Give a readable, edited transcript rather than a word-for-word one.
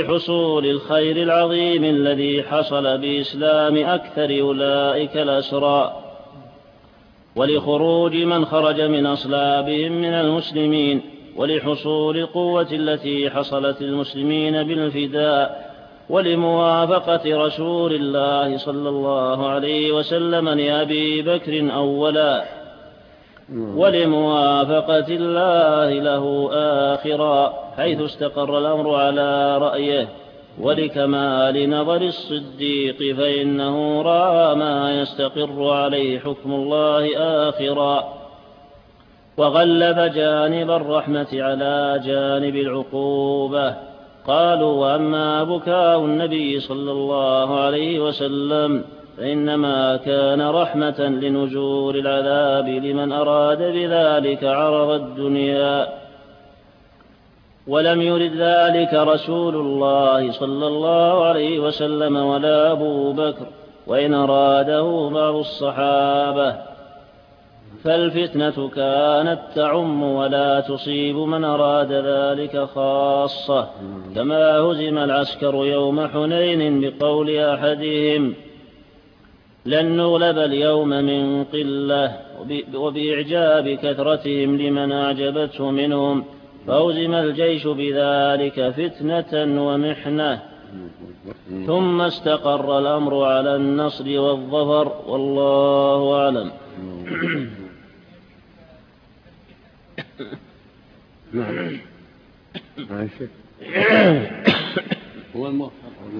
حصول الخير العظيم الذي حصل بإسلام أكثر أولئك الأسرى، ولخروج من خرج من أصلابهم من المسلمين، ولحصول القوة التي حصلت المسلمين بالفداء، ولموافقة رسول الله صلى الله عليه وسلم لأبي بكر أولا، ولموافقة الله له آخرا حيث استقر الأمر على رأيه، ولكمال نظر الصديق فإنه رأى ما يستقر عليه حكم الله آخرا، وغلب جانب الرحمة على جانب العقوبة. قالوا: وأما بكاء النبي صلى الله عليه وسلم فإنما كان رحمة لنزول العذاب لمن أراد بذلك عرض الدنيا، ولم يرد ذلك رسول الله صلى الله عليه وسلم ولا أبو بكر، وإن أراده بعض الصحابة، فالفتنة كانت تعم ولا تصيب من أراد ذلك خاصة، كما هزم العسكر يوم حنين بقول أحدهم: لن نغلب اليوم من قلة، وبإعجاب كثرتهم لمن أعجبته منهم، فهزم الجيش بذلك فتنة ومحنة، ثم استقر الأمر على النصر والظفر، والله أعلم. نعم. هو الموفق.